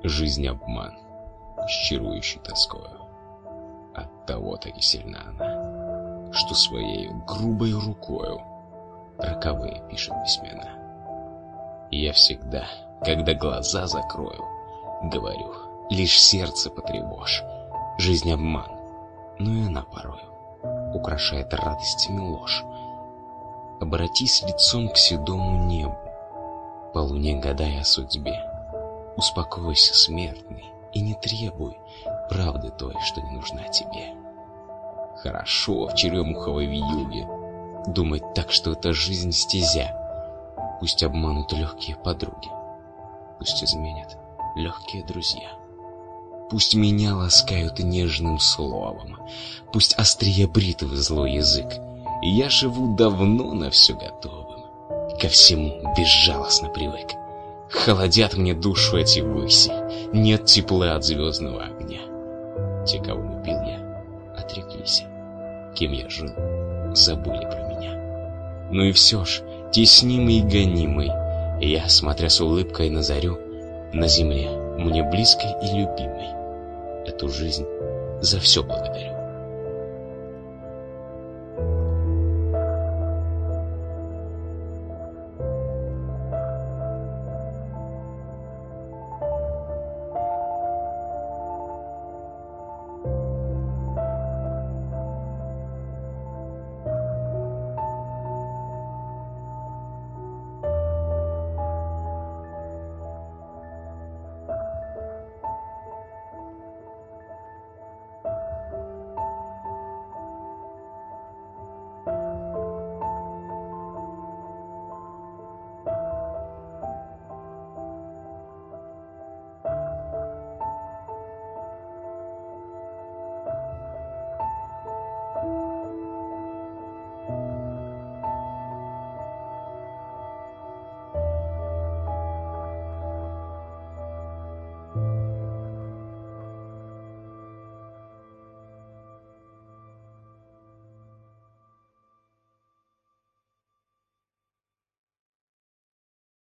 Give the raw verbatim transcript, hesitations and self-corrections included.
Жизнь обман, с чарующей тоскою. Оттого-то и сильна она, что своей грубой рукою роковые пишет письмена. Я всегда, когда глаза закрою, говорю, лишь сердце потревожь. Жизнь обман, но и она порою украшает радостями ложь. Обратись лицом к седому небу, по луне гадай о судьбе. Успокойся, смертный, и не требуй правды той, что не нужна тебе. Хорошо в черемуховой вьюге думать так, что это жизнь стезя. Пусть обманут легкие подруги, пусть изменят легкие друзья. Пусть меня ласкают нежным словом, пусть острее бритвы злой язык. И я живу давно на все готовым, ко всему безжалостно привык. Холодят мне душу эти выси, нет тепла от звездного огня. Те, кого любил я, отреклись, кем я жил, забыли про меня. Ну и все ж, теснимый и гонимый, я, смотря с улыбкой на зарю, на земле, мне близкой и любимой, эту жизнь за все благодарю.